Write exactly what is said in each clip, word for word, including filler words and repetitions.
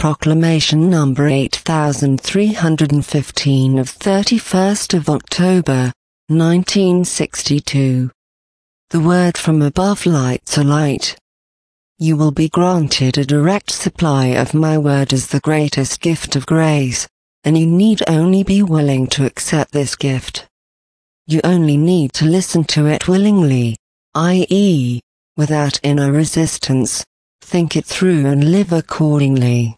Proclamation number eight thousand three hundred fifteen of thirty-first of October, nineteen sixty-two. The word from above lights a light. You will be granted a direct supply of my word as the greatest gift of grace, and you need only be willing to accept this gift. You only need to listen to it willingly, that is, without inner resistance, think it through and live accordingly.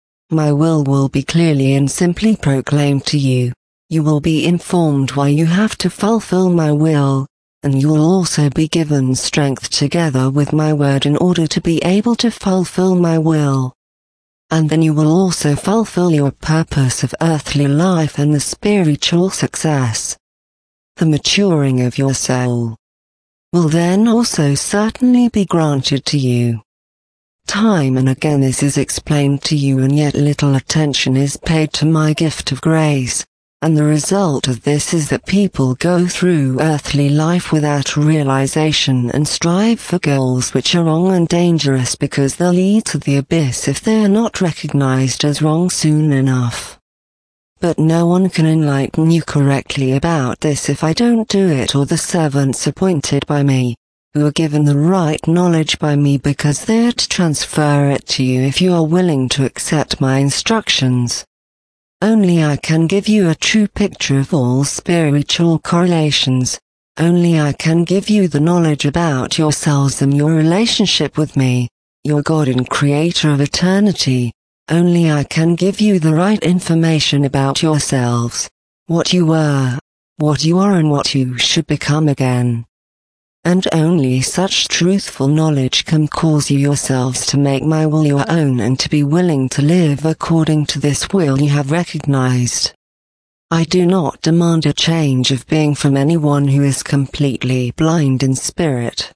My will will be clearly and simply proclaimed to you. You will be informed why you have to fulfill my will, and you will also be given strength together with my word in order to be able to fulfill my will. And then you will also fulfill your purpose of earthly life and the spiritual success. The maturing of your soul will then also certainly be granted to you. Time and again this is explained to you, and yet little attention is paid to my gift of grace, and the result of this is that people go through earthly life without realization and strive for goals which are wrong and dangerous because they'll lead to the abyss if they are not recognized as wrong soon enough. But no one can enlighten you correctly about this if I don't do it, or the servants appointed by me, who are given the right knowledge by me because they are to transfer it to you if you are willing to accept my instructions. Only I can give you a true picture of all spiritual correlations. Only I can give you the knowledge about yourselves and your relationship with me, your God and Creator of eternity. Only I can give you the right information about yourselves, what you were, what you are and what you should become again. And only such truthful knowledge can cause you yourselves to make my will your own and to be willing to live according to this will you have recognized. I do not demand a change of being from anyone who is completely blind in spirit.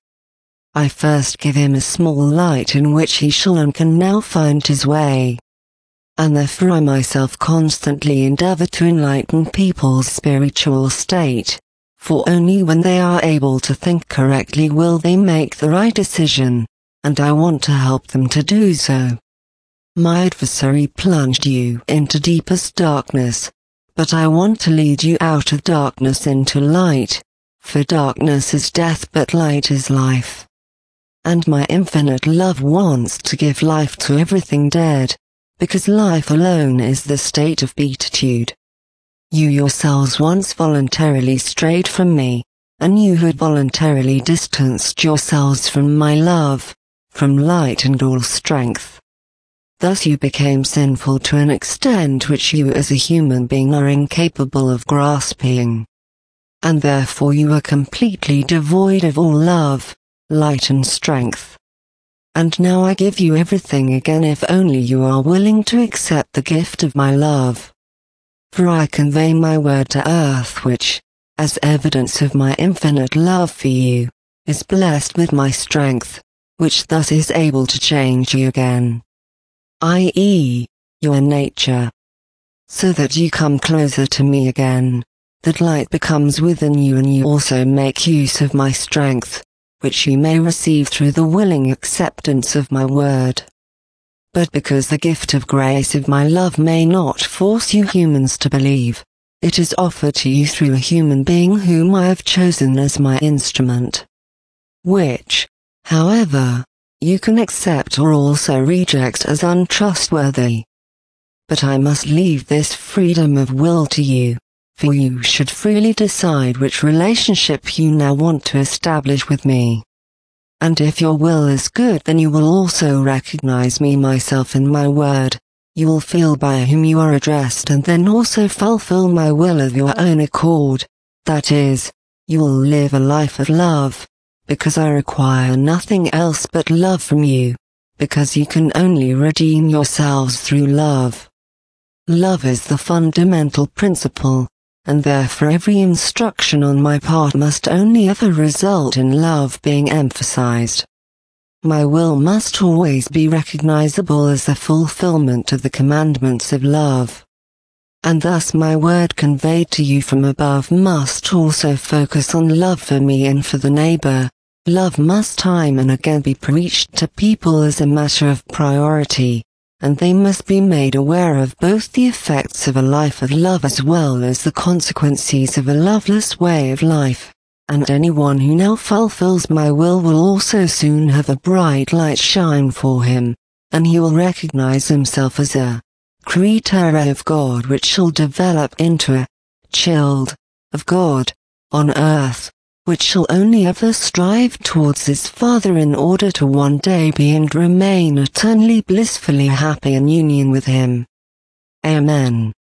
I first give him a small light in which he shall and can now find his way. And therefore I myself constantly endeavor to enlighten people's spiritual state. For only when they are able to think correctly will they make the right decision, and I want to help them to do so. My adversary plunged you into deepest darkness, but I want to lead you out of darkness into light, for darkness is death but light is life. And my infinite love wants to give life to everything dead, because life alone is the state of beatitude. You yourselves once voluntarily strayed from me, and you had voluntarily distanced yourselves from my love, from light and all strength. Thus you became sinful to an extent which you as a human being are incapable of grasping. And therefore you are completely devoid of all love, light and strength. And now I give you everything again if only you are willing to accept the gift of my love. For I convey my word to earth which, as evidence of my infinite love for you, is blessed with my strength, which thus is able to change you again, that is, your nature. So that you come closer to me again, that light becomes within you and you also make use of my strength, which you may receive through the willing acceptance of my word. But because the gift of grace of my love may not force you humans to believe, it is offered to you through a human being whom I have chosen as my instrument. Which, however, you can accept or also reject as untrustworthy. But I must leave this freedom of will to you, for you should freely decide which relationship you now want to establish with me. And if your will is good, then you will also recognize me myself in my word, you will feel by whom you are addressed and then also fulfill my will of your own accord, that is, you will live a life of love, because I require nothing else but love from you, because you can only redeem yourselves through love. Love is the fundamental principle, and therefore every instruction on my part must only ever result in love being emphasized. My will must always be recognizable as the fulfillment of the commandments of love. And thus my word conveyed to you from above must also focus on love for me and for the neighbor. Love must time and again be preached to people as a matter of priority, and they must be made aware of both the effects of a life of love as well as the consequences of a loveless way of life. And anyone who now fulfills my will will also soon have a bright light shine for him, and he will recognize himself as a creature of God, which shall develop into a child of God on earth, which shall only ever strive towards his Father in order to one day be and remain eternally blissfully happy in union with him. Amen.